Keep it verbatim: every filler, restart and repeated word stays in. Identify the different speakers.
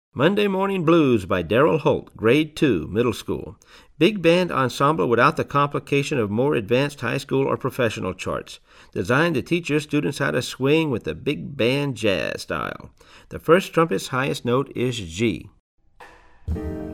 Speaker 1: Monday Morning Blues by Daryl Holt, Grade two, Middle School. Big band ensemble without the complication of more advanced high school or professional charts. Designed to teach your students how to swing with the big band jazz style. The first trumpet's highest note is G.